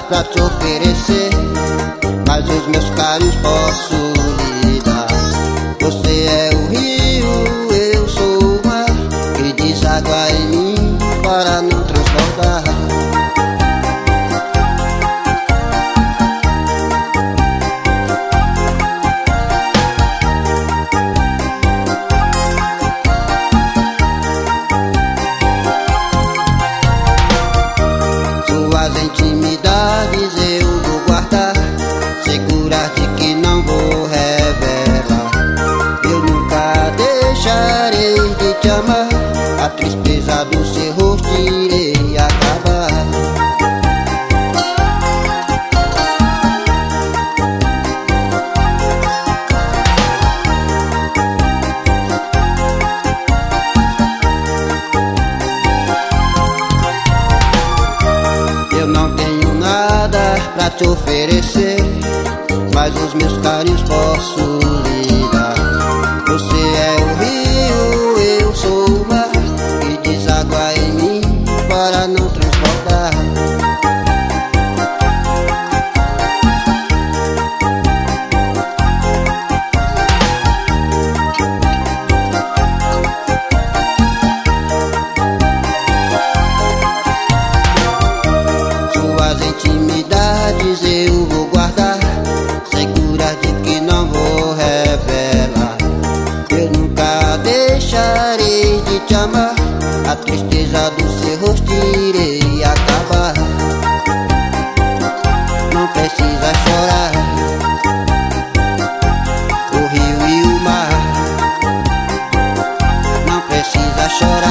pra te oferecer, mas os meus carinhos posso lhe dar. Você é o rio, eu sou o mar, que deságua em mim para não transbordar. Suas intimidades eu vou guardar, segurar-te que não vou revelar. Eu nunca deixarei de te amar, a tristeza do seu rosto irei acabar. Eu não tenho nada pra te oferecer, mas os meus carinhos posso lhe dar. Você é o rio, eu sou o mar, que deságua em mim para não transbordar. Suas intimidades eu vou guardar, segura de que não vou revelar. Eu nunca deixarei de te amar, a tristeza do seu rosto irei acabar. Não precisa chorar, o rio e o mar. Não precisa chorar.